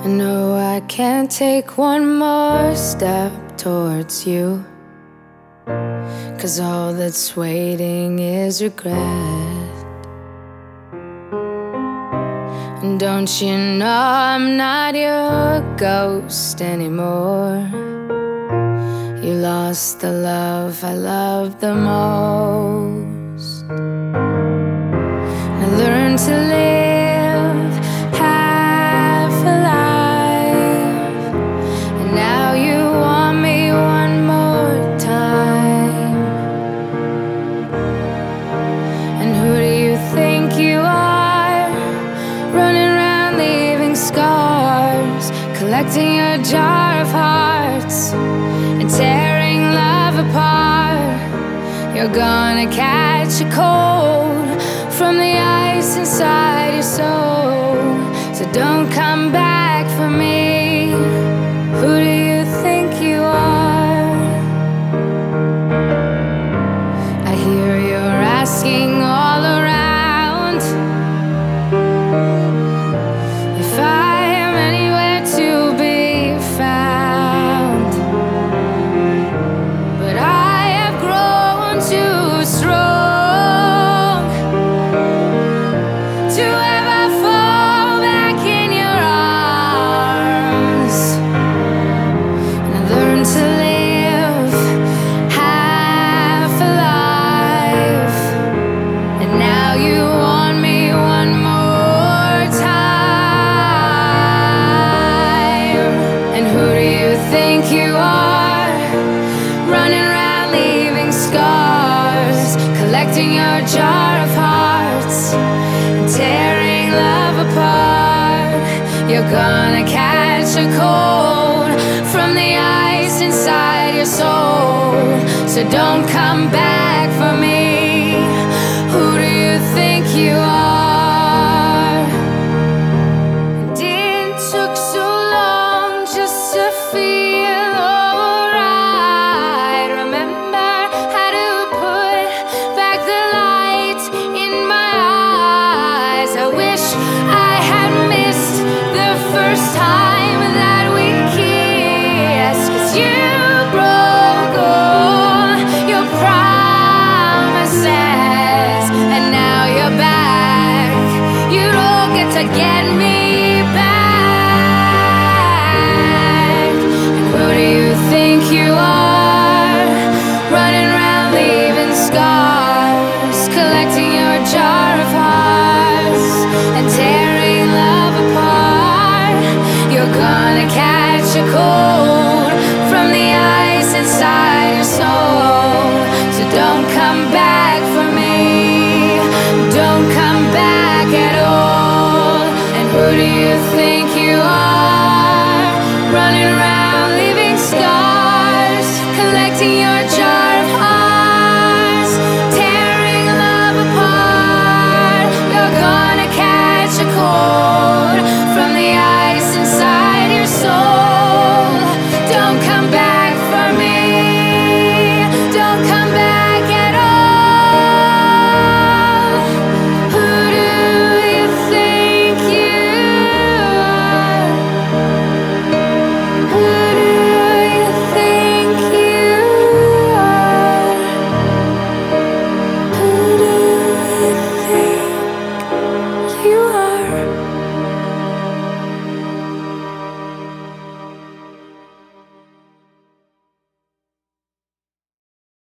I know I can't take one more step towards you, 'cause all that's waiting is regret. And don't you know I'm not your ghost anymore? You lost the love I loved the most. I learned to live half alive, and now you want me one more time. And who do you think you are, running around leaving scars, collecting your jar of hearts and tearing love apart? You're gonna catch a cold from the ice inside your soul, so don't come back for me. Who do you think you are? I hear you're asking all around if I am anywhere to be found, but I have grown too strong to ever fall back in your arms. And I learned to live half alive, and now you want me one more time. And who do you think you are, running around leaving scars, collecting your jar of hearts and tearing love apart? You're gonna catch a cold from the ice inside your soul, so don't come back for me. Who do you think you are? And it took so long just to feel alright. Remember how to put back the light in my eyes. I wish I had missed the first time that we kissed, 'cause you broke all your promises, and now you're back. You don't get to get me back. And who do you think you are, running around leaving scars, collecting your jar of hearts and tearing love apart? You're gonna catch a cold from the ice inside your soul, so don't come back for me. Don't come back at all. And who do you think you are?